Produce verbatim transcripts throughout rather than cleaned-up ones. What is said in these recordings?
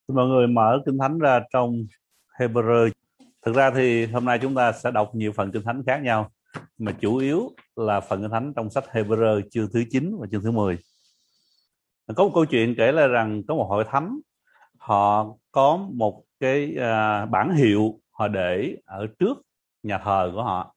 Mọi người mở Kinh Thánh ra trong Hebrew. Thực ra thì hôm nay chúng ta sẽ đọc nhiều phần Kinh Thánh khác nhau, mà chủ yếu là phần Kinh Thánh trong sách Hebrew chương thứ chín và chương thứ mười. Có một câu chuyện kể lại rằng có một hội thánh, họ có một cái uh, bản hiệu họ để ở trước nhà thờ của họ,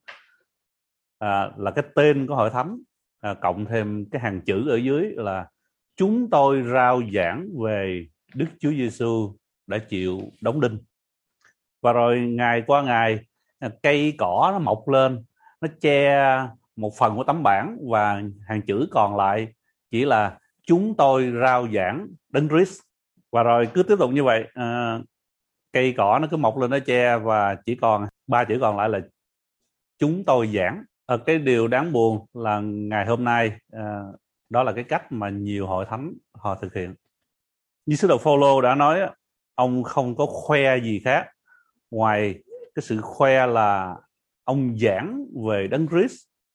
à, là cái tên của hội thánh, à, cộng thêm cái hàng chữ ở dưới là chúng tôi rao giảng về Đức Chúa Giêsu đã chịu đóng đinh. Và rồi ngày qua ngày, cây cỏ nó mọc lên, nó che một phần của tấm bảng, và hàng chữ còn lại chỉ là chúng tôi rao giảng Đấng Christ. Và rồi cứ tiếp tục như vậy, à, cây cỏ nó cứ mọc lên, nó che, và chỉ còn ba chữ còn lại là chúng tôi giảng. À, cái điều đáng buồn là ngày hôm nay, à, đó là cái cách mà nhiều hội thánh họ thực hiện. Như sứ đồ Phôlô đã nói, ông không có khoe gì khác ngoài cái sự khoe là ông giảng về Đấng Christ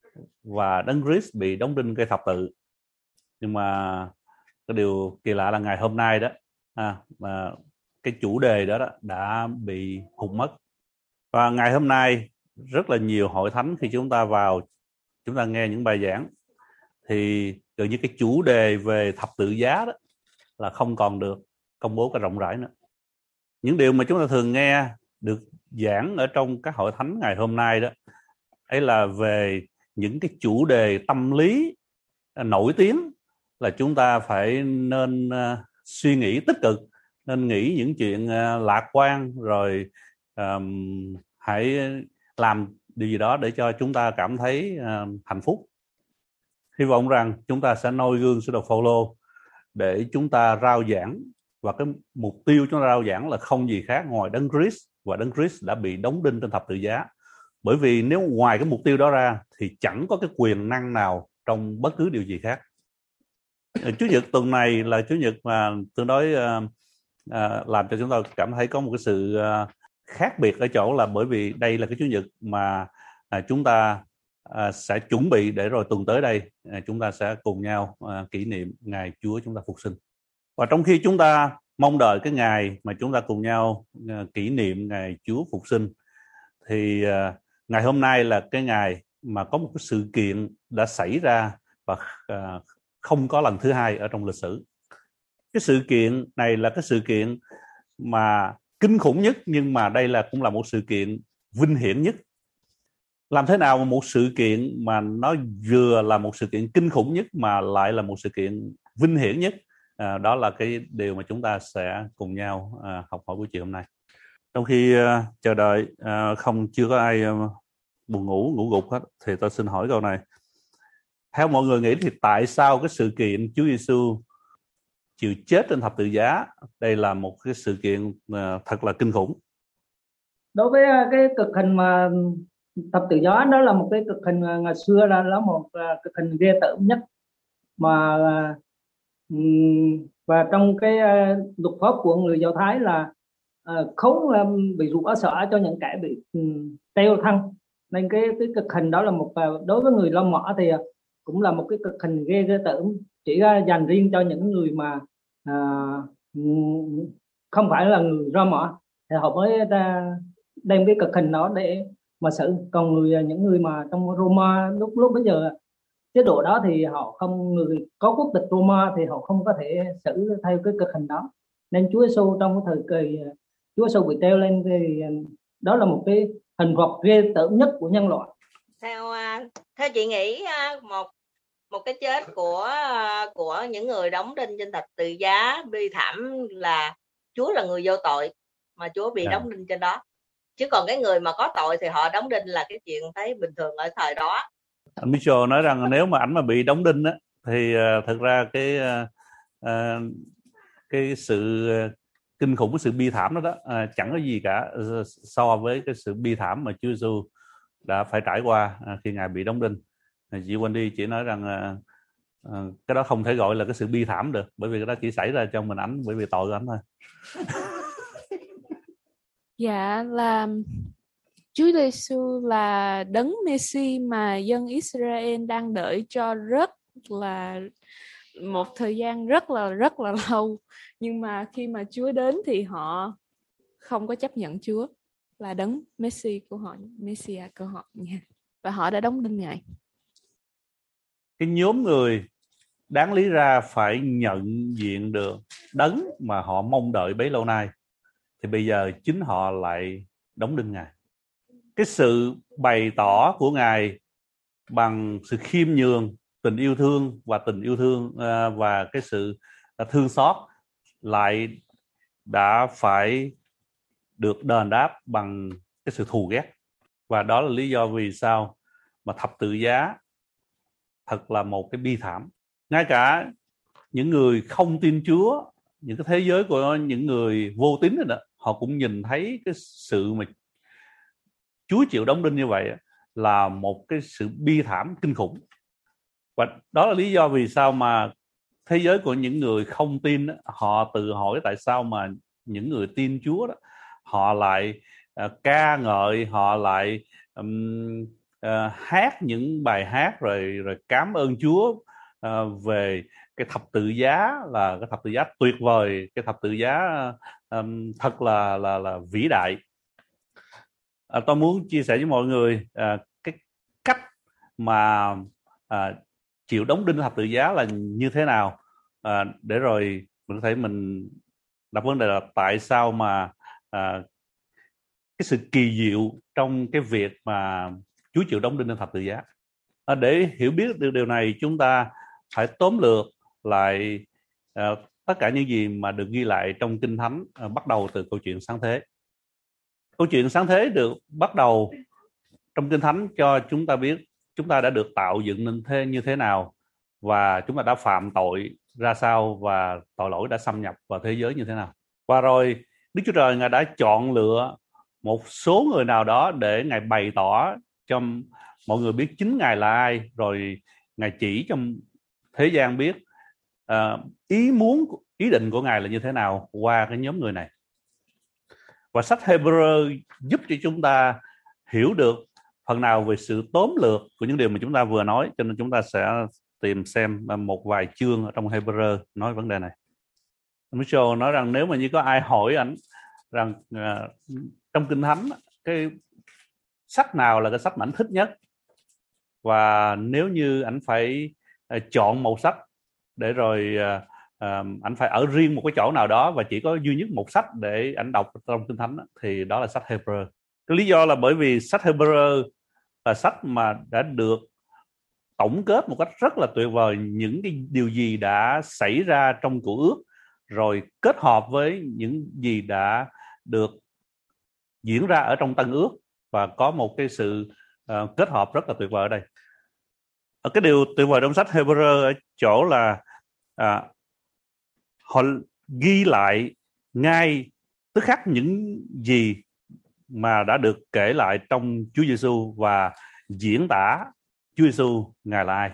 và Đấng Christ bị đóng đinh cây thập tự. Nhưng mà cái điều kỳ lạ là ngày hôm nay đó, à, mà cái chủ đề đó, đó đã bị hụt mất. Và ngày hôm nay rất là nhiều hội thánh, khi chúng ta vào, chúng ta nghe những bài giảng, thì gần như cái chủ đề về thập tự giá đó là không còn được công bố cả rộng rãi nữa. Những điều mà chúng ta thường nghe được giảng ở trong các hội thánh ngày hôm nay đó ấy là về những cái chủ đề tâm lý nổi tiếng, là chúng ta phải nên uh, suy nghĩ tích cực, nên nghĩ những chuyện uh, lạc quan, rồi um, hãy làm điều gì đó để cho chúng ta cảm thấy uh, hạnh phúc. Hy vọng rằng chúng ta sẽ noi gương sứ đồ Phôlô để chúng ta rao giảng, và cái mục tiêu chúng ta rao giảng là không gì khác ngoài Đấng Christ, và Đấng Christ đã bị đóng đinh trên thập tự giá. Bởi vì nếu ngoài cái mục tiêu đó ra thì chẳng có cái quyền năng nào trong bất cứ điều gì khác. Chủ nhật tuần này là chủ nhật mà tương đối uh, uh, làm cho chúng ta cảm thấy có một cái sự uh, khác biệt ở chỗ là bởi vì đây là cái chủ nhật mà uh, chúng ta uh, sẽ chuẩn bị để rồi tuần tới đây uh, chúng ta sẽ cùng nhau uh, kỷ niệm ngày Chúa chúng ta phục sinh. Và trong khi chúng ta mong đợi cái ngày mà chúng ta cùng nhau uh, kỷ niệm ngày Chúa phục sinh, thì uh, ngày hôm nay là cái ngày mà có một cái sự kiện đã xảy ra và uh, không có lần thứ hai ở trong lịch sử. Cái sự kiện này là cái sự kiện mà kinh khủng nhất, nhưng mà đây là cũng là một sự kiện vinh hiển nhất. Làm thế nào mà một sự kiện mà nó vừa là một sự kiện kinh khủng nhất mà lại là một sự kiện vinh hiển nhất? À, đó là cái điều mà chúng ta sẽ cùng nhau à, học hỏi buổi chiều hôm nay. Trong khi uh, chờ đợi, uh, không chưa có ai uh, buồn ngủ, ngủ gục hết, thì tôi xin hỏi câu này. Theo mọi người nghĩ thì tại sao cái sự kiện Chúa Giêsu chịu chết trên thập tự giá, đây là một cái sự kiện uh, thật là kinh khủng? Đối với cái cực hình mà thập tự giá, đó là một cái cực hình ngày xưa, là là một uh, cực hình ghê tởm nhất mà uh, và trong cái uh, luật pháp của người Do Thái là uh, không um, bị rủa xả cho những kẻ bị um, treo thân. Nên cái cái cực hình đó là một uh, đối với người La Mã thì uh, cũng là một cái cực hình ghê ghê tởm, chỉ ra dành riêng cho những người mà uh, không phải là người La Mã thì họ mới ra đem cái cực hình đó để mà xử. Còn người những người mà trong Roma lúc lúc bây giờ chế độ đó thì họ không, người có quốc tịch Roma thì họ không có thể xử theo cái cực hình đó. Nên Chúa Giêsu trong cái thời kỳ Chúa Giêsu bị treo lên thì đó là một cái hình phạt ghê tởm nhất của nhân loại. Theo theo chị nghĩ một một cái chết của của những người đóng đinh trên thập tự giá bi thảm là Chúa là người vô tội mà Chúa bị yeah. đóng đinh trên đó, chứ còn cái người mà có tội thì họ đóng đinh là cái chuyện thấy bình thường ở thời đó. Mitchell nói rằng nếu mà ảnh mà bị đóng đinh á thì uh, thật ra cái uh, uh, cái sự uh, kinh khủng, cái sự bi thảm đó đó uh, chẳng có gì cả uh, so với cái sự bi thảm mà Chúa Giêsu đã phải trải qua uh, khi ngài bị đóng đinh. Uh, chị Wendy chỉ nói rằng uh, uh, cái đó không thể gọi là cái sự bi thảm được, bởi vì cái đó chỉ xảy ra trong mình ảnh bởi vì tội của ảnh thôi. Dạ, là Chúa Giêsu là đấng Messi mà dân Israel đang đợi cho rất là một thời gian rất là rất là lâu, nhưng mà khi mà Chúa đến thì họ không có chấp nhận Chúa là đấng Messi của họ, Messiah của họ nha, và họ đã đóng đinh Ngài. Cái nhóm người đáng lý ra phải nhận diện được đấng mà họ mong đợi bấy lâu nay, thì bây giờ chính họ lại đóng đinh Ngài. Cái sự bày tỏ của Ngài bằng sự khiêm nhường, tình yêu thương và tình yêu thương và cái sự thương xót lại đã phải được đền đáp bằng cái sự thù ghét. Và đó là lý do vì sao mà thập tự giá thật là một cái bi thảm. Ngay cả những người không tin Chúa, những cái thế giới của những người vô tín rồi đó, họ cũng nhìn thấy cái sự mà Chúa chịu đóng đinh như vậy là một cái sự bi thảm kinh khủng. Và đó là lý do vì sao mà thế giới của những người không tin, họ tự hỏi tại sao mà những người tin Chúa đó, họ lại uh, ca ngợi, họ lại um, uh, hát những bài hát rồi rồi cảm ơn Chúa uh, về cái thập tự giá, là cái thập tự giá tuyệt vời, cái thập tự giá um, thật là là là vĩ đại. À, tôi muốn chia sẻ với mọi người à, cái cách mà à, chịu đóng đinh thập tự giá là như thế nào, à, để rồi mình có thể mình đặt vấn đề là tại sao mà à, cái sự kỳ diệu trong cái việc mà Chúa chịu đóng đinh thập tự giá. À, để hiểu biết được điều này, chúng ta phải tóm lược lại à, tất cả những gì mà được ghi lại trong Kinh Thánh, à, bắt đầu từ câu chuyện sáng thế. Câu chuyện sáng thế được bắt đầu trong Kinh Thánh cho chúng ta biết chúng ta đã được tạo dựng nên thế như thế nào, và chúng ta đã phạm tội ra sao, và tội lỗi đã xâm nhập vào thế giới như thế nào. Và rồi Đức Chúa Trời Ngài đã chọn lựa một số người nào đó để Ngài bày tỏ cho mọi người biết chính Ngài là ai, rồi Ngài chỉ cho thế gian biết uh, ý muốn, ý định của Ngài là như thế nào qua cái nhóm người này. Và sách Hebrew giúp cho chúng ta hiểu được phần nào về sự tóm lược của những điều mà chúng ta vừa nói, cho nên chúng ta sẽ tìm xem một vài chương ở trong Hebrew nói vấn đề này. Michelle nói rằng nếu mà như có ai hỏi ảnh rằng uh, trong Kinh Thánh cái sách nào là cái sách mà ảnh thích nhất, và nếu như ảnh phải uh, chọn một sách để rồi uh, uh, ảnh phải ở riêng một cái chỗ nào đó và chỉ có duy nhất một sách để ảnh đọc trong Kinh Thánh, thì đó là sách Hebrew. Cái lý do là bởi vì sách Hebrew là sách mà đã được tổng kết một cách rất là tuyệt vời những cái điều gì đã xảy ra trong Cựu Ước, rồi kết hợp với những gì đã được diễn ra ở trong Tân Ước, và có một cái sự uh, kết hợp rất là tuyệt vời ở đây. Ở cái điều tuyệt vời trong sách Hebrew ở chỗ là uh, họ ghi lại ngay tức khắc những gì mà đã được kể lại trong Chúa Giêsu và diễn tả Chúa Giêsu Ngài là ai.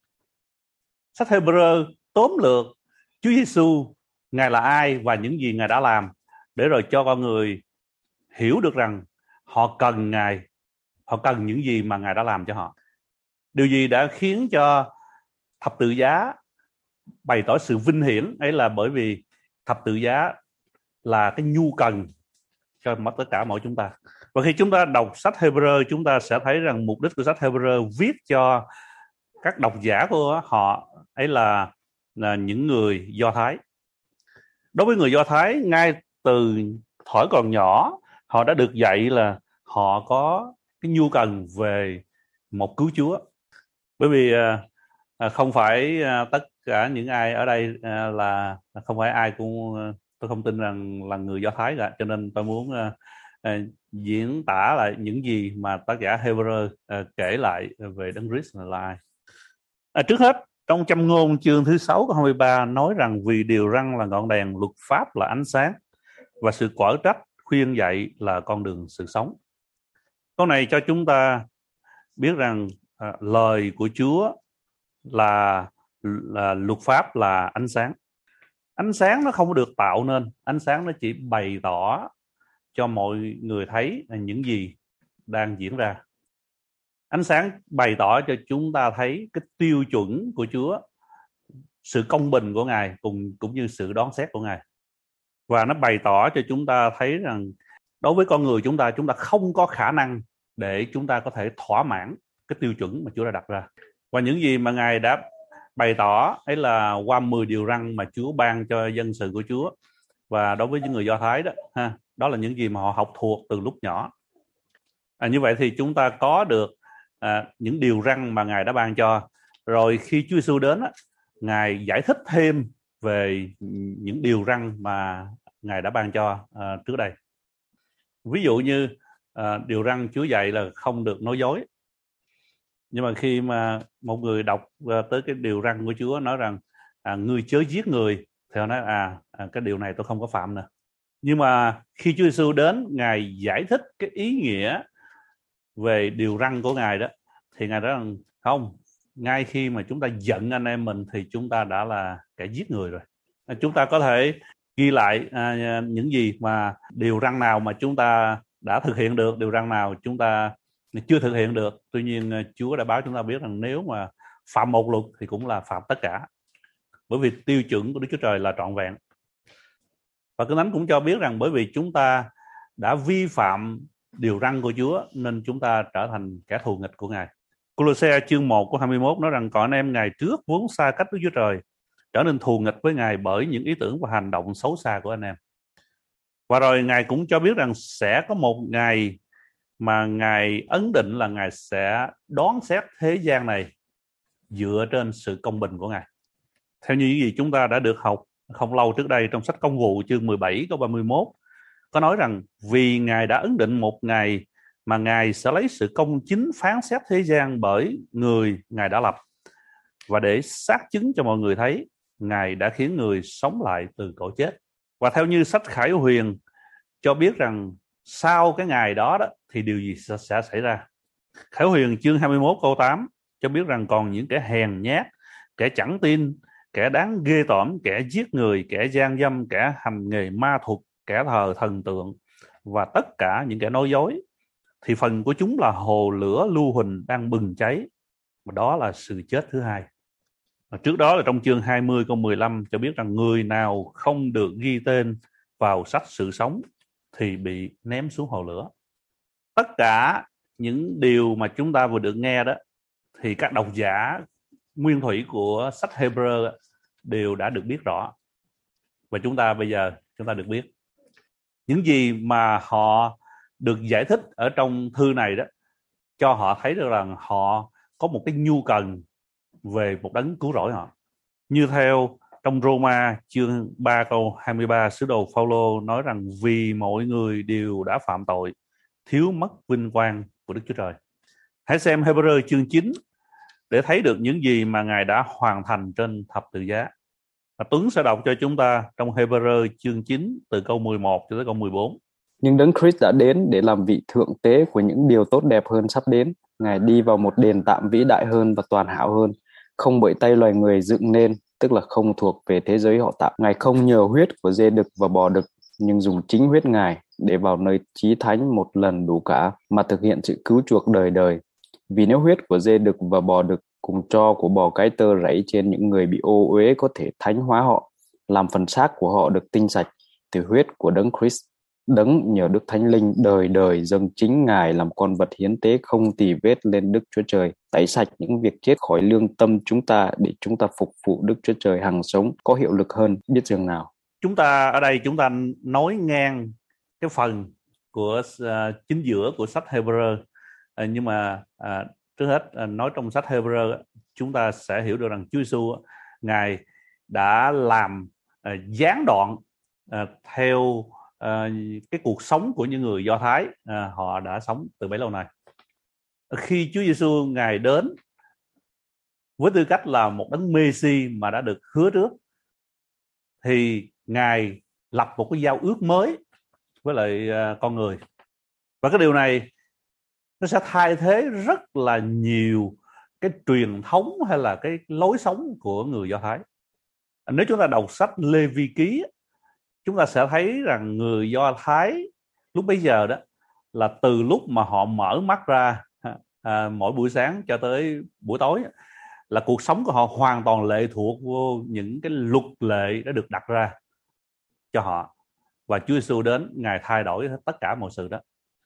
Sách Hebrew tóm lược Chúa Giêsu Ngài là ai và những gì Ngài đã làm, để rồi cho con người hiểu được rằng họ cần Ngài, họ cần những gì mà Ngài đã làm cho họ. Điều gì đã khiến cho thập tự giá bày tỏ sự vinh hiển ấy là bởi vì thập tự giá là cái nhu cần cho tất cả mọi chúng ta. Và khi chúng ta đọc sách Hebrew, chúng ta sẽ thấy rằng mục đích của sách Hebrew viết cho các độc giả của họ ấy là, là những người Do Thái. Đối với người Do Thái, ngay từ thuở còn nhỏ, họ đã được dạy là họ có cái nhu cần về một cứu Chúa. Bởi vì à, không phải à, tất cả những ai ở đây à, là không phải ai cũng, tôi không tin rằng là người Do Thái cả, cho nên tôi muốn à, à, diễn tả lại những gì mà tác giả Hebrew à, kể lại về Đấng Christ là ai. À, trước hết, trong Châm ngôn chương thứ sáu câu hai mươi ba nói rằng vì điều răn là ngọn đèn, luật pháp là ánh sáng, và sự quở trách khuyên dạy là con đường sự sống. Câu này cho chúng ta biết rằng à, lời của Chúa là, là luật pháp là ánh sáng. Ánh sáng nó không được tạo nên, ánh sáng nó chỉ bày tỏ cho mọi người thấy những gì đang diễn ra. Ánh sáng bày tỏ cho chúng ta thấy cái tiêu chuẩn của Chúa sự công bình của Ngài cùng cũng như sự đoán xét của Ngài. Và nó bày tỏ cho chúng ta thấy rằng đối với con người chúng ta, chúng ta không có khả năng để chúng ta có thể thỏa mãn cái tiêu chuẩn mà Chúa đã đặt ra. Và những gì mà Ngài đã bày tỏ ấy là qua mười điều răn mà Chúa ban cho dân sự của Chúa. Và đối với những người Do Thái đó, ha, đó là những gì mà họ học thuộc từ lúc nhỏ. À, như vậy thì chúng ta có được à, những điều răn mà Ngài đã ban cho. Rồi khi Chúa Giêsu đến, á, Ngài giải thích thêm về những điều răn mà Ngài đã ban cho à, trước đây. Ví dụ như à, điều răn Chúa dạy là không được nói dối. Nhưng mà khi mà một người đọc à, tới cái điều răn của Chúa nói rằng à, ngươi chớ giết người, thì họ nói à, à cái điều này tôi không có phạm nữa. Nhưng mà khi Chúa Giêsu đến, Ngài giải thích cái ý nghĩa về điều răn của Ngài đó, thì Ngài nói rằng không, ngay khi mà chúng ta giận anh em mình thì chúng ta đã là kẻ giết người rồi. Chúng ta có thể ghi lại à, những gì mà điều răn nào mà chúng ta đã thực hiện được, điều răn nào chúng ta chưa thực hiện được. Tuy nhiên Chúa đã báo chúng ta biết rằng nếu mà phạm một luật thì cũng là phạm tất cả, bởi vì tiêu chuẩn của Đức Chúa Trời là trọn vẹn. Và Kinh Thánh cũng cho biết rằng bởi vì chúng ta đã vi phạm điều răn của Chúa nên chúng ta trở thành kẻ thù nghịch của Ngài. Cô-lô-se chương một câu hai mươi mốt nói rằng còn anh em ngày trước vốn xa cách Đức Chúa Trời, trở nên thù nghịch với Ngài bởi những ý tưởng và hành động xấu xa của anh em. Và rồi Ngài cũng cho biết rằng sẽ có một ngày mà Ngài ấn định là Ngài sẽ đoán xét thế gian này dựa trên sự công bình của Ngài. Theo như những gì chúng ta đã được học không lâu trước đây trong sách Công vụ chương mười bảy câu ba mươi mốt, có nói rằng vì Ngài đã ấn định một ngày mà Ngài sẽ lấy sự công chính phán xét thế gian bởi người Ngài đã lập, và để xác chứng cho mọi người thấy Ngài đã khiến người sống lại từ cõi chết. Và theo như sách Khải Huyền cho biết rằng sau cái ngày đó, đó thì điều gì sẽ, sẽ xảy ra. Khải Huyền chương hai mươi mốt câu tám cho biết rằng còn những kẻ hèn nhát, kẻ chẳng tin, kẻ đáng ghê tởm, kẻ giết người, kẻ gian dâm, kẻ hành nghề ma thuật, kẻ thờ thần tượng và tất cả những kẻ nói dối, thì phần của chúng là hồ lửa lưu huỳnh đang bừng cháy, và đó là sự chết thứ hai. Và trước đó là trong chương hai mươi câu mười lăm cho biết rằng người nào không được ghi tên vào sách sự sống thì bị ném xuống hồ lửa. Tất cả những điều mà chúng ta vừa được nghe đó thì các độc giả nguyên thủy của sách Hebrew đều đã được biết rõ. Và chúng ta bây giờ chúng ta được biết những gì mà họ được giải thích ở trong thư này đó, cho họ thấy được rằng họ có một cái nhu cần về một đấng cứu rỗi họ. Như theo trong Roma chương ba câu hai mươi ba, sứ đồ Phaolô nói rằng vì mọi người đều đã phạm tội, thiếu mất vinh quang của Đức Chúa Trời. Hãy xem Hebrew chương chín để thấy được những gì mà Ngài đã hoàn thành trên thập tự giá. Và Tuấn sẽ đọc cho chúng ta trong Hebrew chương chín từ câu mười một cho tới câu mười bốn. Nhưng Đấng Christ đã đến để làm vị thượng tế của những điều tốt đẹp hơn sắp đến. Ngài đi vào một đền tạm vĩ đại hơn và toàn hảo hơn, không bởi tay loài người dựng nên, tức là không thuộc về thế giới họ tạo. Ngài không nhờ huyết của dê đực và bò đực, nhưng dùng chính huyết Ngài để vào nơi chí thánh một lần đủ cả, mà thực hiện sự cứu chuộc đời đời. Vì nếu huyết của dê đực và bò đực cùng tro của bò cái tơ rẫy trên những người bị ô uế có thể thánh hóa họ, làm phần xác của họ được tinh sạch, thì huyết của Đấng Christ, Đấng nhờ Đức Thánh Linh đời đời dâng chính Ngài làm con vật hiến tế không tì vết lên Đức Chúa Trời, tẩy sạch những việc chết khỏi lương tâm chúng ta để chúng ta phục vụ Đức Chúa Trời hằng sống, có hiệu lực hơn biết chừng nào. Chúng ta ở đây chúng ta nói ngang cái phần của uh, chính giữa của sách Hebrew, uh, nhưng mà uh, trước hết uh, nói trong sách Hebrew chúng ta sẽ hiểu được rằng Chúa Giêsu Ngài đã làm uh, gián đoạn uh, theo uh, cái cuộc sống của những người Do Thái uh, họ đã sống từ bấy lâu nay. Khi Chúa Giêsu Ngài đến với tư cách là một đấng Messi mà đã được hứa trước, thì Ngài lập một cái giao ước mới với lại uh, con người. Và cái điều này nó sẽ thay thế rất là nhiều cái truyền thống hay là cái lối sống của người Do Thái. Nếu chúng ta đọc sách Lê Vi Ký, chúng ta sẽ thấy rằng người Do Thái lúc bấy giờ đó là từ lúc mà họ mở mắt ra à, mỗi buổi sáng cho tới buổi tối là cuộc sống của họ hoàn toàn lệ thuộc vô những cái luật lệ đã được đặt ra cho họ, và Chúa Giêsu đến, Ngài thay đổi tất cả mọi sự đó.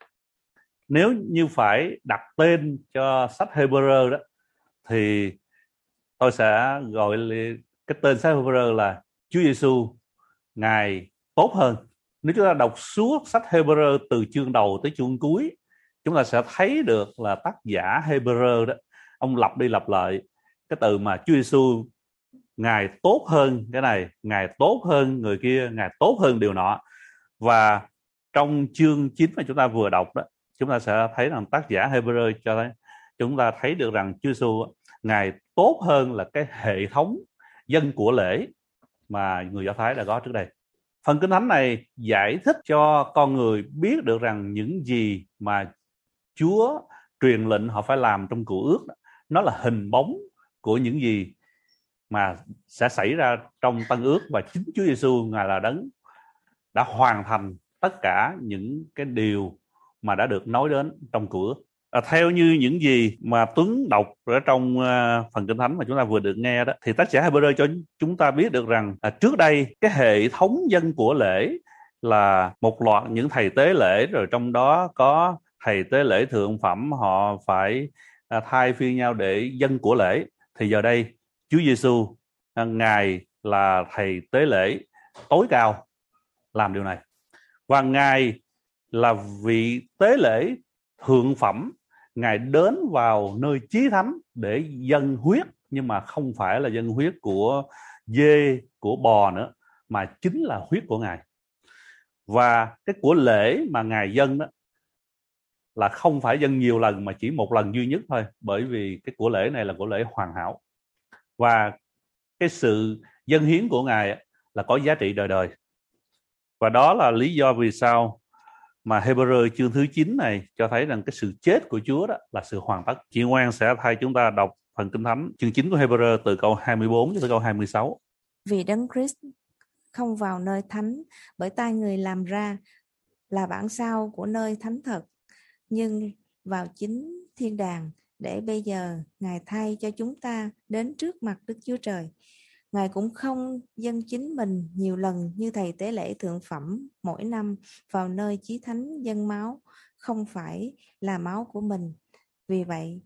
Nếu như phải đặt tên cho sách Hebrew đó thì tôi sẽ gọi cái tên sách Hebrew là Chúa Giêsu Ngài tốt hơn. Nếu chúng ta đọc suốt sách Hebrew từ chương đầu tới chương cuối, chúng ta sẽ thấy được là tác giả Hebrew đó, ông lặp đi lặp lại cái từ mà Chúa Giêsu Ngài tốt hơn cái này, Ngài tốt hơn người kia, Ngài tốt hơn điều nọ. Và trong chương chín mà chúng ta vừa đọc đó, chúng ta sẽ thấy rằng tác giả Hebrew cho thấy chúng ta thấy được rằng Chúa Giêsu Ngài tốt hơn là cái hệ thống dân của lễ mà người Do Thái đã có trước đây. Phần Kinh Thánh này giải thích cho con người biết được rằng những gì mà Chúa truyền lệnh họ phải làm trong Cựu Ước đó, nó là hình bóng của những gì mà sẽ xảy ra trong Tân Ước, và chính Chúa Giêsu Ngài là đấng đã hoàn thành tất cả những cái điều mà đã được nói đến trong Cựu Ước. À, theo như những gì mà Tuấn đọc ở trong uh, phần Kinh Thánh mà chúng ta vừa được nghe đó, thì tác giả Hebrew cho chúng ta biết được rằng à, trước đây cái hệ thống dân của lễ là một loạt những thầy tế lễ, rồi trong đó có thầy tế lễ thượng phẩm, họ phải à, thay phiên nhau để dân của lễ. Thì giờ đây Chúa Giêsu à, Ngài là thầy tế lễ tối cao làm điều này, và Ngài là vị tế lễ thượng phẩm. Ngài đến vào nơi chí thánh để dâng huyết, nhưng mà không phải là dâng huyết của dê, của bò nữa, mà chính là huyết của Ngài. Và cái của lễ mà Ngài dâng đó là không phải dâng nhiều lần mà chỉ một lần duy nhất thôi, bởi vì cái của lễ này là của lễ hoàn hảo. Và cái sự dâng hiến của Ngài là có giá trị đời đời. Và đó là lý do vì sao mà Hebrew chương thứ chín này cho thấy rằng cái sự chết của Chúa đó là sự hoàn tất. Chị Ngoan sẽ thay chúng ta đọc phần Kinh Thánh chương chín của Hebrew từ câu hai mươi bốn tới câu hai mươi sáu. Vì Đấng Christ không vào nơi thánh bởi tay người làm ra, là bản sao của nơi thánh thật, nhưng vào chính thiên đàng, để bây giờ Ngài thay cho chúng ta đến trước mặt Đức Chúa Trời. Ngài cũng không dâng chính mình nhiều lần như thầy tế lễ thượng phẩm mỗi năm vào nơi chí thánh dâng máu, không phải là máu của mình. Vì vậy,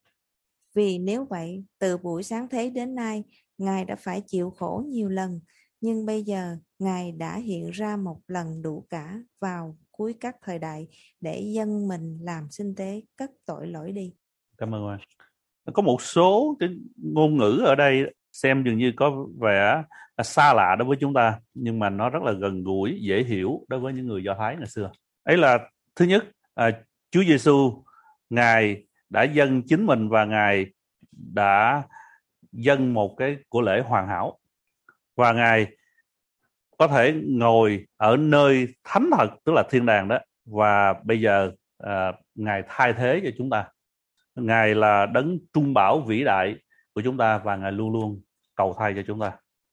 vì nếu vậy, từ buổi sáng thế đến nay, Ngài đã phải chịu khổ nhiều lần, nhưng bây giờ Ngài đã hiện ra một lần đủ cả vào cuối các thời đại để dâng mình làm sinh tế cất tội lỗi đi. Cảm ơn anh. Có một số cái ngôn ngữ ở đây xem dường như có vẻ xa lạ đối với chúng ta, nhưng mà nó rất là gần gũi, dễ hiểu đối với những người Do Thái ngày xưa. Ấy là thứ nhất, à, Chúa Giêsu Ngài đã dâng chính mình, và Ngài đã dâng một cái của lễ hoàn hảo, và Ngài có thể ngồi ở nơi thánh thật, tức là thiên đàng đó, và bây giờ à, Ngài thay thế cho chúng ta. Ngài là đấng trung bảo vĩ đại của chúng ta, và Ngài luôn luôn cầu thay cho chúng ta.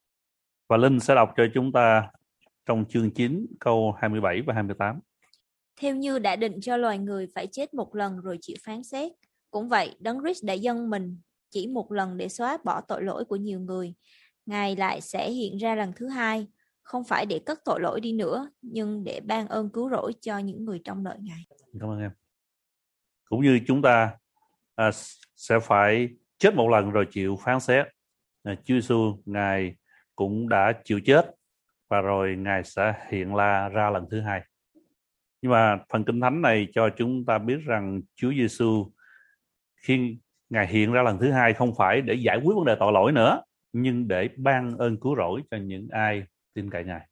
Và Linh sẽ đọc cho chúng ta trong chương chín câu hai mươi bảy và hai mươi tám. Theo như đã định cho loài người phải chết một lần rồi chịu phán xét, cũng vậy Đấng Christ đã dâng mình chỉ một lần để xóa bỏ tội lỗi của nhiều người. Ngài lại sẽ hiện ra lần thứ hai, không phải để cất tội lỗi đi nữa, nhưng để ban ơn cứu rỗi cho những người trông đợi Ngài. Cảm ơn em. Cũng như chúng ta à, sẽ phải chết một lần rồi chịu phán xét, à, Chúa Giêsu Ngài cũng đã chịu chết, và rồi Ngài sẽ hiện la ra lần thứ hai. Nhưng mà phần Kinh Thánh này cho chúng ta biết rằng Chúa Giêsu khi Ngài hiện ra lần thứ hai không phải để giải quyết vấn đề tội lỗi nữa, nhưng để ban ơn cứu rỗi cho những ai tin cậy Ngài.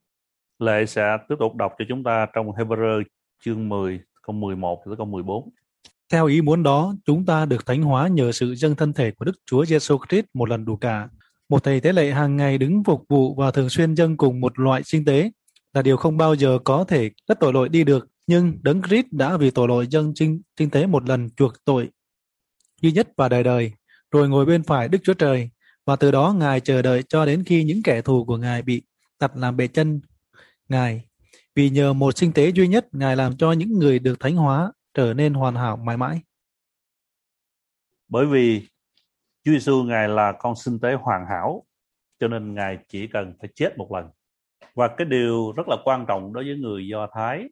Lệ sẽ tiếp tục đọc cho chúng ta trong Hebrew chương mười, câu mười một tới câu mười bốn. Theo ý muốn đó, chúng ta được thánh hóa nhờ sự dâng thân thể của Đức Chúa Giêsu Christ một lần đủ cả. Một thầy tế lễ hàng ngày đứng phục vụ và thường xuyên dâng cùng một loại sinh tế là điều không bao giờ có thể cất tội lỗi đi được. Nhưng Đấng Christ đã vì tội lỗi dâng sinh, sinh tế một lần chuộc tội duy nhất và đời đời, rồi ngồi bên phải Đức Chúa Trời, và từ đó Ngài chờ đợi cho đến khi những kẻ thù của Ngài bị đặt làm bệ chân Ngài. Vì nhờ một sinh tế duy nhất, Ngài làm cho những người được thánh hóa trở nên hoàn hảo mãi mãi. Bởi vì Chúa Giêsu Ngài là con sinh tế hoàn hảo, cho nên Ngài chỉ cần phải chết một lần. Và cái điều rất là quan trọng đối với người Do Thái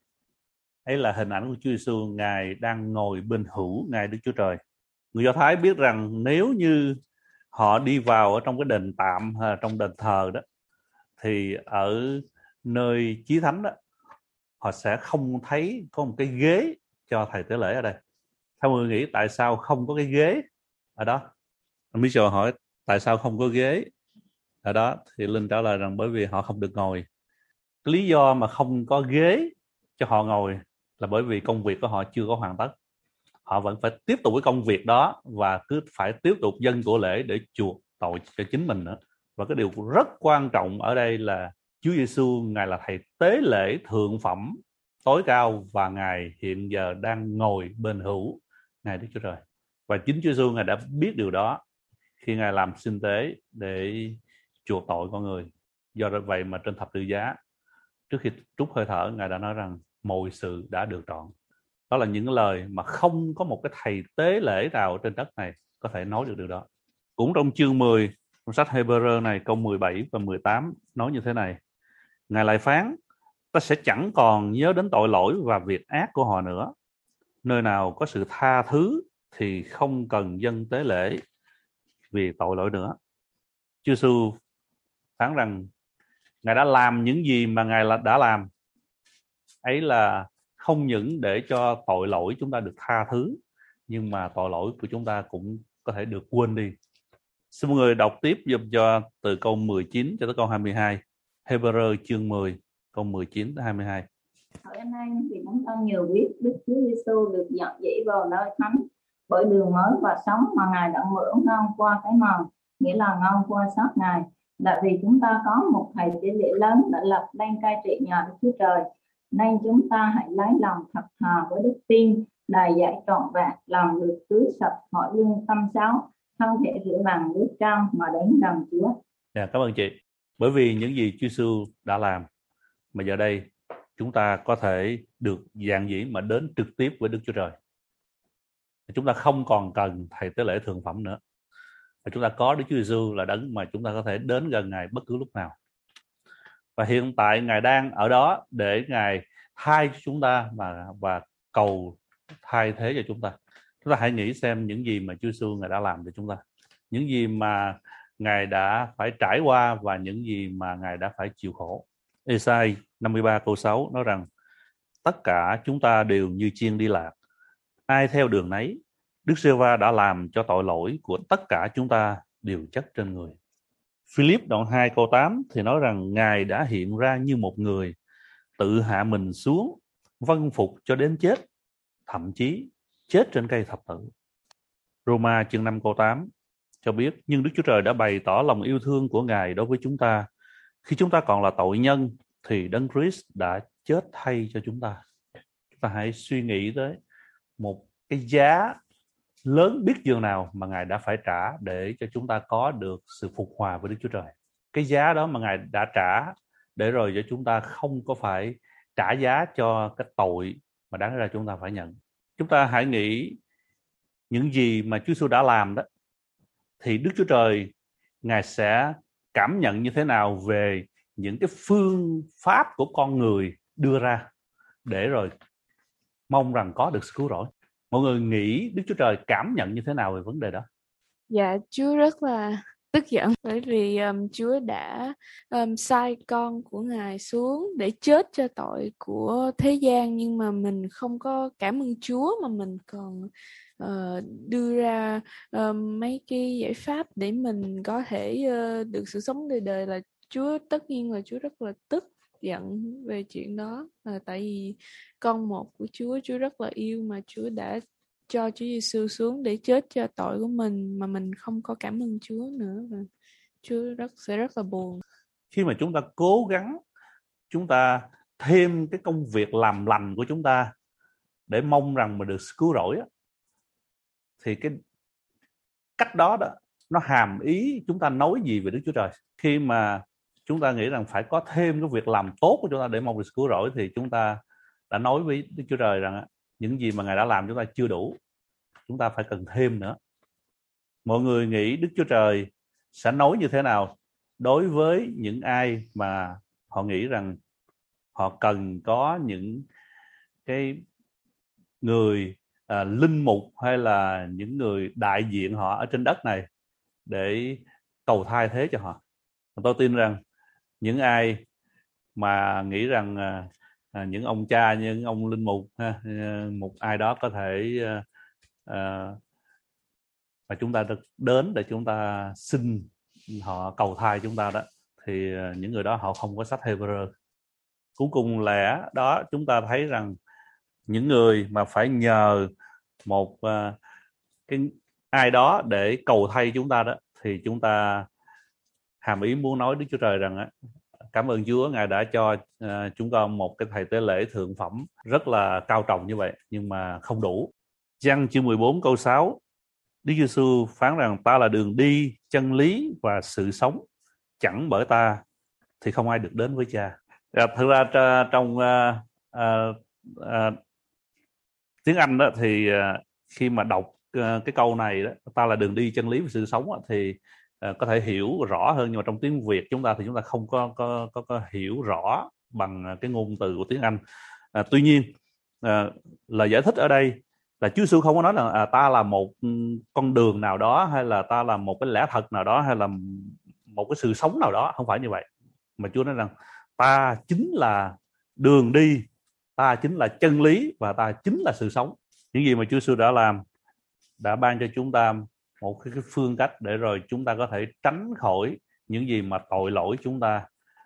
ấy là hình ảnh của Chúa Giêsu Ngài đang ngồi bên hữu Ngài Đức Chúa Trời. Người Do Thái biết rằng nếu như họ đi vào ở trong cái đền tạm hay là trong đền thờ đó, thì ở nơi chí thánh đó họ sẽ không thấy có một cái ghế cho thầy tế lễ ở đây. Theo người nghĩ tại sao không có cái ghế ở đó? Mitchell hỏi tại sao không có ghế ở đó, thì Linh trả lời rằng bởi vì họ không được ngồi. Cái lý do mà không có ghế cho họ ngồi là bởi vì công việc của họ chưa có hoàn tất. Họ vẫn phải tiếp tục cái công việc đó và cứ phải tiếp tục dâng của lễ để chuộc tội cho chính mình nữa. Và cái điều rất quan trọng ở đây là Chúa Giêsu Ngài là thầy tế lễ thượng phẩm tối cao, và Ngài hiện giờ đang ngồi bên hữu Ngài Đức Chúa Trời. Và chính Chúa Giêsu Ngài đã biết điều đó khi Ngài làm sinh tế để chuộc tội con người. Do vậy mà trên thập tự giá, trước khi trút hơi thở, Ngài đã nói rằng mọi sự đã được trọn. Đó là những lời mà không có một cái thầy tế lễ nào trên đất này có thể nói được điều đó. Cũng trong chương mười, trong sách Hebrew này, câu mười bảy và mười tám nói như thế này: Ngài lại phán, ta sẽ chẳng còn nhớ đến tội lỗi và việc ác của họ nữa. Nơi nào có sự tha thứ thì không cần dâng tế lễ vì tội lỗi nữa. Chúa Giêsu phán rằng Ngài đã làm những gì mà Ngài đã làm ấy là không những để cho tội lỗi chúng ta được tha thứ, nhưng mà tội lỗi của chúng ta cũng có thể được quên đi. Xin mọi người đọc tiếp giúp cho từ câu mười chín cho tới câu hai mươi hai. Hebrew chương mười, câu mười chín tới hai mươi hai. Hỡi anh em, vì chúng ta nhờ biết Đức Chúa Giêsu được dọn dĩ vào nơi thánh bởi đường mới và sống mà Ngài đã mở ngang qua cái màn, nghĩa là ngang qua xác Ngài. Là vì chúng ta có một thầy tế lễ lớn đã lập lên cai trị nhà Đức Chúa Trời, nên chúng ta hãy lấy lòng thật thà với đức tin, đài giải trọn vẹn, làm được tưới sạch mọi lương tâm sáu, không thể rửa bằng nước trong mà đến gần Chúa. Dạ, cảm ơn chị. Bởi vì những gì Chúa Giêsu đã làm, mà giờ đây chúng ta có thể được dạng dĩ mà đến trực tiếp với Đức Chúa Trời. Chúng ta không còn cần thầy tế lễ thượng phẩm nữa. Và chúng ta có Đức Chúa Giêsu là đấng mà chúng ta có thể đến gần Ngài bất cứ lúc nào. Và hiện tại Ngài đang ở đó để Ngài thay cho chúng ta và, và cầu thay thế cho chúng ta. Chúng ta hãy nghĩ xem những gì mà Chúa Giêsu Ngài đã làm cho chúng ta, những gì mà Ngài đã phải trải qua và những gì mà Ngài đã phải chịu khổ. Ê-sai năm mươi ba câu sáu nói rằng tất cả chúng ta đều như chiên đi lạc, ai theo đường nấy. Đức Giê-hô-va đã làm cho tội lỗi của tất cả chúng ta đều chất trên người. Philip đoạn hai câu tám thì nói rằng Ngài đã hiện ra như một người, tự hạ mình xuống, vâng phục cho đến chết, thậm chí chết trên cây thập tự. Roma chương năm câu tám cho biết, nhưng Đức Chúa Trời đã bày tỏ lòng yêu thương của Ngài đối với chúng ta. Khi chúng ta còn là tội nhân thì Đấng Christ đã chết thay cho chúng ta. Chúng ta hãy suy nghĩ tới một cái giá lớn biết dường nào mà Ngài đã phải trả để cho chúng ta có được sự phục hòa với Đức Chúa Trời. Cái giá đó mà Ngài đã trả để rồi cho chúng ta không có phải trả giá cho cái tội mà đáng ra chúng ta phải nhận. Chúng ta hãy nghĩ những gì mà Chúa Giêsu đã làm đó, thì Đức Chúa Trời Ngài sẽ cảm nhận như thế nào về những cái phương pháp của con người đưa ra để rồi mong rằng có được sự cứu rỗi. Mọi người nghĩ Đức Chúa Trời cảm nhận như thế nào về vấn đề đó? Dạ, Chúa rất là tức giận bởi vì um, Chúa đã um, sai con của Ngài xuống để chết cho tội của thế gian, nhưng mà mình không có cảm ơn Chúa mà mình còn uh, đưa ra um, mấy cái giải pháp để mình có thể uh, được sự sống đời đời. Là Chúa, tất nhiên là Chúa rất là tức giận về chuyện đó, là tại vì con một của Chúa, Chúa rất là yêu mà Chúa đã cho Chúa Giêsu xuống để chết cho tội của mình mà mình không có cảm ơn Chúa nữa, và Chúa rất sẽ rất là buồn. Khi mà chúng ta cố gắng, chúng ta thêm cái công việc làm lành của chúng ta để mong rằng mà được cứu rỗi á, thì cái cách đó đó nó hàm ý chúng ta nói gì về Đức Chúa Trời. Khi mà chúng ta nghĩ rằng phải có thêm cái việc làm tốt của chúng ta để mong được cứu rỗi, thì chúng ta đã nói với Đức Chúa Trời rằng những gì mà Ngài đã làm chúng ta chưa đủ, chúng ta phải cần thêm nữa. Mọi người nghĩ Đức Chúa Trời sẽ nói như thế nào đối với những ai mà họ nghĩ rằng họ cần có những cái người à, linh mục hay là những người đại diện họ ở trên đất này để cầu thay thế cho họ. Tôi tin rằng những ai mà nghĩ rằng à, à, những ông cha, những ông linh mục ha, một ai đó có thể à, à, mà chúng ta được đến để chúng ta xin họ cầu thay chúng ta đó, thì à, những người đó họ không có sách Hebrew. Cuối cùng lẽ đó chúng ta thấy rằng những người mà phải nhờ một uh, cái ai đó để cầu thay chúng ta đó, thì chúng ta hàm ý muốn nói Đức Chúa Trời rằng á, cảm ơn Chúa, Ngài đã cho uh, chúng con một cái thầy tế lễ thượng phẩm rất là cao trọng như vậy, nhưng mà không đủ. Giăng chương mười bốn câu sáu, Đức Giêsu phán rằng ta là đường đi, chân lý và sự sống, chẳng bởi ta thì không ai được đến với Cha. À, thực ra trong uh, uh, uh, tiếng Anh đó thì uh, khi mà đọc uh, cái câu này đó, ta là đường đi, chân lý và sự sống đó, thì uh, có thể hiểu rõ hơn, nhưng mà trong tiếng Việt chúng ta thì chúng ta không có có có, có hiểu rõ bằng cái ngôn từ của tiếng Anh. Uh, tuy nhiên uh, lời giải thích ở đây là Chúa Giêsu không có nói là à, ta là một con đường nào đó, hay là ta là một cái lẽ thật nào đó, hay là một cái sự sống nào đó, không phải như vậy, mà Chúa nói rằng ta chính là đường đi, ta chính là chân lý và ta chính là sự sống. Những gì mà Chúa Giêsu đã làm đã ban cho chúng ta một cái, cái phương cách để rồi chúng ta có thể tránh khỏi những gì mà tội lỗi chúng ta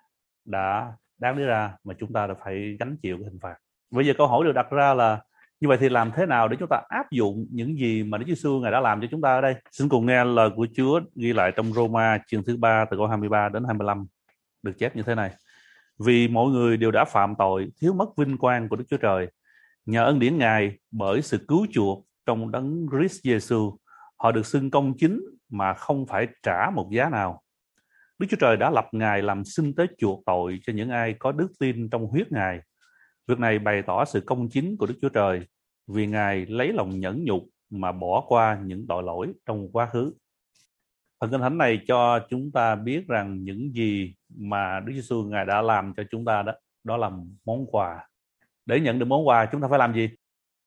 đã đáng lý ra mà chúng ta đã phải gánh chịu cái hình phạt. Bây giờ câu hỏi được đặt ra là như vậy thì làm thế nào để chúng ta áp dụng những gì mà Đức Chúa Giêsu Ngài đã làm cho chúng ta ở đây? Xin cùng nghe lời của Chúa ghi lại trong Roma chương thứ ba từ câu hai mươi ba đến hai mươi lăm, được chép như thế này: vì mọi người đều đã phạm tội, thiếu mất vinh quang của Đức Chúa Trời. Nhờ ân điển Ngài bởi sự cứu chuộc trong đấng Christ Giêsu, họ được xưng công chính mà không phải trả một giá nào. Đức Chúa Trời đã lập Ngài làm xưng tế chuộc tội cho những ai có đức tin trong huyết Ngài. Việc này bày tỏ sự công chính của Đức Chúa Trời, vì Ngài lấy lòng nhẫn nhục mà bỏ qua những tội lỗi trong quá khứ. Phần Kinh Thánh này cho chúng ta biết rằng những gì mà Đức Giêsu Ngài đã làm cho chúng ta đó, đó là món quà. Để nhận được món quà chúng ta phải làm gì?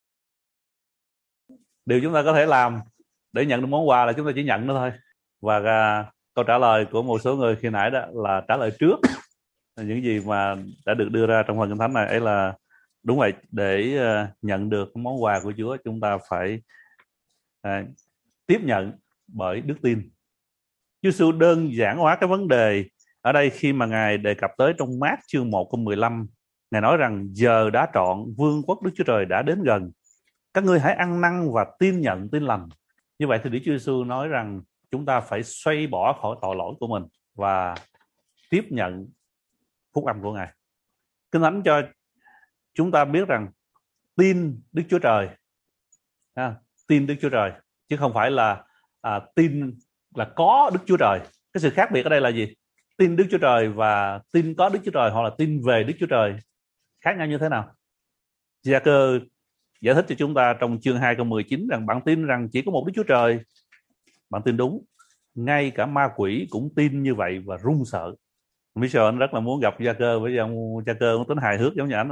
Điều chúng ta có thể làm để nhận được món quà là chúng ta chỉ nhận nó thôi. Và uh, câu trả lời của một số người khi nãy đó là trả lời trước những gì mà đã được đưa ra trong phần Kinh Thánh này ấy là đúng vậy. Để uh, nhận được món quà của Chúa, chúng ta phải uh, tiếp nhận bởi đức tin. Chúa Giêsu đơn giản hóa cái vấn đề ở đây khi mà Ngài đề cập tới trong Mát chương một câu mười lăm. Ngài nói rằng giờ đã trọn, vương quốc Đức Chúa Trời đã đến gần. Các ngươi hãy ăn năn và tin nhận tin lành. Như vậy thì Đức Chúa Giêsu nói rằng chúng ta phải xoay bỏ khỏi tội lỗi của mình và tiếp nhận phúc âm của Ngài. Kinh Thánh cho chúng ta biết rằng tin Đức Chúa Trời, à, tin Đức Chúa Trời, chứ không phải là à, tin là có Đức Chúa Trời. Cái sự khác biệt ở đây là gì? Tin Đức Chúa Trời và tin có Đức Chúa Trời, hoặc là tin về Đức Chúa Trời, khác nhau như thế nào? Gia-cơ giải thích cho chúng ta trong chương hai câu mười chín rằng bạn tin rằng chỉ có một Đức Chúa Trời. Bạn tin đúng. Ngay cả ma quỷ cũng tin như vậy và run sợ. Michel anh rất là muốn gặp Gia-cơ, bởi vì ông Gia-cơ cũng tính hài hước giống như anh.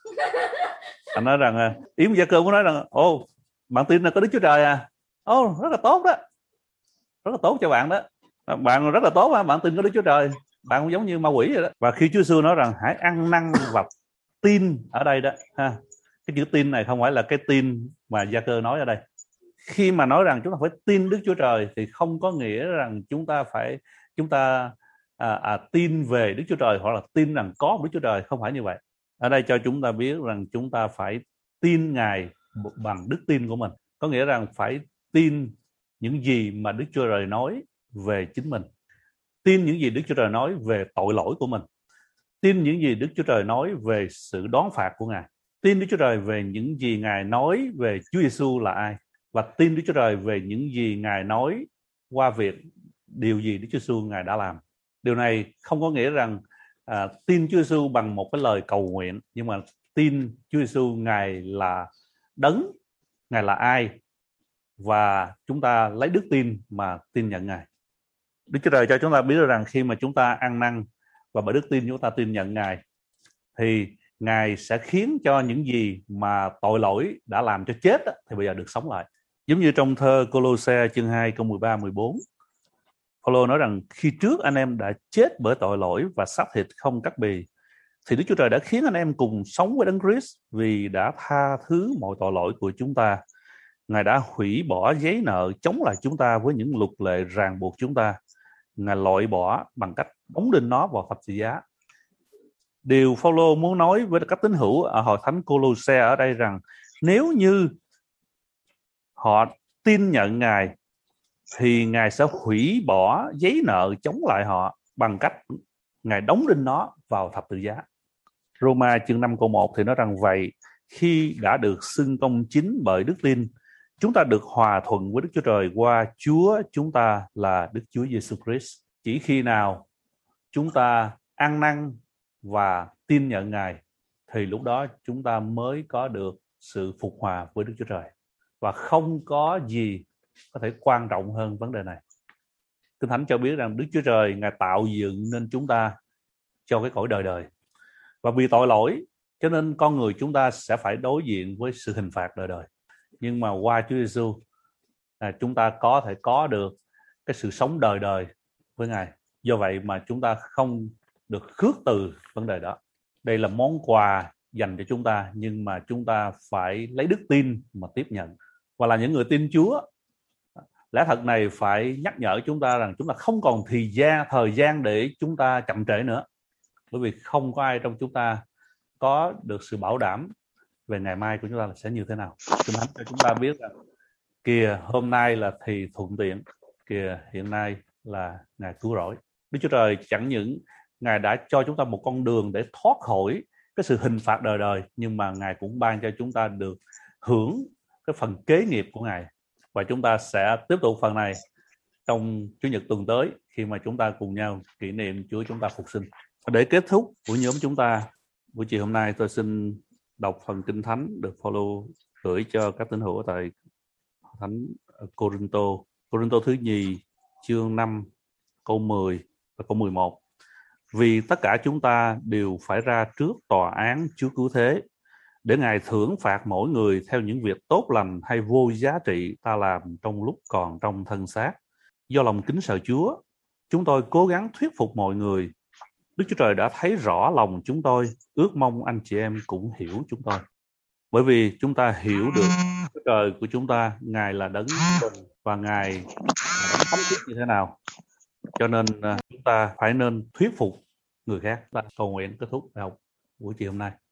Anh nói rằng, ý của Gia-cơ cũng nói rằng, ồ, bạn tin là có Đức Chúa Trời à? Ồ, rất là tốt đó. Rất là tốt cho bạn đó. Bạn rất là tốt á, bạn tin có Đức Chúa Trời. Bạn cũng giống như ma quỷ vậy đó. Và khi Chúa Giêsu nói rằng hãy ăn năn và tin ở đây đó ha. Cái chữ tin này không phải là cái tin mà Gia-cơ nói ở đây. Khi mà nói rằng chúng ta phải tin Đức Chúa Trời thì không có nghĩa rằng chúng ta phải chúng ta à, à, tin về Đức Chúa Trời hoặc là tin rằng có Đức Chúa Trời, không phải như vậy. Ở đây cho chúng ta biết rằng chúng ta phải tin Ngài bằng đức tin của mình. Có nghĩa rằng phải tin những gì mà Đức Chúa Trời nói về chính mình. Tin những gì Đức Chúa Trời nói về tội lỗi của mình. Tin những gì Đức Chúa Trời nói về sự đón phạt của Ngài. Tin Đức Chúa Trời về những gì Ngài nói về Chúa Giêsu là ai. Và tin Đức Chúa Trời về những gì Ngài nói qua việc điều gì Đức Chúa Giêsu Ngài đã làm. Điều này không có nghĩa rằng à, tin Chúa Giêsu bằng một cái lời cầu nguyện, nhưng mà tin Chúa Giêsu Ngài là đấng, Ngài là ai, và chúng ta lấy đức tin mà tin nhận Ngài. Đức Chúa Trời cho chúng ta biết rằng khi mà chúng ta ăn năn và bởi đức tin chúng ta tin nhận Ngài, thì Ngài sẽ khiến cho những gì mà tội lỗi đã làm cho chết đó, thì bây giờ được sống lại. Giống như trong thơ Cô-lô-se chương hai câu mười ba mười bốn, Phaolô nói rằng khi trước anh em đã chết bởi tội lỗi và xác thịt không cắt bì, thì Đức Chúa Trời đã khiến anh em cùng sống với Đấng Christ vì đã tha thứ mọi tội lỗi của chúng ta. Ngài đã hủy bỏ giấy nợ chống lại chúng ta với những luật lệ ràng buộc chúng ta. Ngài loại bỏ bằng cách đóng đinh nó vào thập tự giá. Điều Phaolô muốn nói với các tín hữu ở hội thánh Cô-lô-se ở đây rằng nếu như họ tin nhận Ngài thì Ngài sẽ hủy bỏ giấy nợ chống lại họ bằng cách Ngài đóng đinh nó vào thập tự giá. Roma chương năm câu một thì nói rằng vậy khi đã được xưng công chính bởi đức tin, chúng ta được hòa thuận với Đức Chúa Trời qua Chúa chúng ta là Đức Chúa Giêsu Christ. Chỉ khi nào chúng ta ăn năn và tin nhận Ngài thì lúc đó chúng ta mới có được sự phục hòa với Đức Chúa Trời. Và không có gì có thể quan trọng hơn vấn đề này. Kinh Thánh cho biết rằng Đức Chúa Trời Ngài tạo dựng nên chúng ta cho cái cõi đời đời. Và vì tội lỗi cho nên con người chúng ta sẽ phải đối diện với sự hình phạt đời đời. Nhưng mà qua Chúa Giêsu à, chúng ta có thể có được cái sự sống đời đời với Ngài. Do vậy mà chúng ta không được khước từ vấn đề đó. Đây là món quà dành cho chúng ta, nhưng mà chúng ta phải lấy đức tin mà tiếp nhận. Và là những người tin Chúa, lẽ thật này phải nhắc nhở chúng ta rằng chúng ta không còn thời gian, thời gian để chúng ta chậm trễ nữa. Bởi vì không có ai trong chúng ta có được sự bảo đảm về ngày mai của chúng ta là sẽ như thế nào. Kinh Thánh cho chúng ta biết rằng kìa hôm nay là thì thuận tiện, kìa hiện nay là ngày cứu rỗi. Đức Chúa Trời chẳng những Ngài đã cho chúng ta một con đường để thoát khỏi cái sự hình phạt đời đời, nhưng mà Ngài cũng ban cho chúng ta được hưởng cái phần kế nghiệp của Ngài. Và chúng ta sẽ tiếp tục phần này trong Chủ nhật tuần tới khi mà chúng ta cùng nhau kỷ niệm Chúa chúng ta phục sinh. Để kết thúc buổi nhóm chúng ta buổi chiều hôm nay, tôi xin đọc phần Kinh Thánh được Phaolô gửi cho các tín hữu tại Thánh Cô-rinh-tô. Cô-rinh-tô thứ nhì chương năm câu mười và câu mười một. Vì tất cả chúng ta đều phải ra trước tòa án Chúa cứu thế, để Ngài thưởng phạt mỗi người theo những việc tốt lành hay vô giá trị ta làm trong lúc còn trong thân xác. Do lòng kính sợ Chúa, chúng tôi cố gắng thuyết phục mọi người. Đức Chúa Trời đã thấy rõ lòng chúng tôi, ước mong anh chị em cũng hiểu chúng tôi. Bởi vì chúng ta hiểu được Chúa Trời của chúng ta, Ngài là đấng bình và Ngài là đấng thánh khiết như thế nào. Cho nên chúng ta phải nên thuyết phục người khác. Ta cầu nguyện kết thúc bài học buổi chiều hôm nay.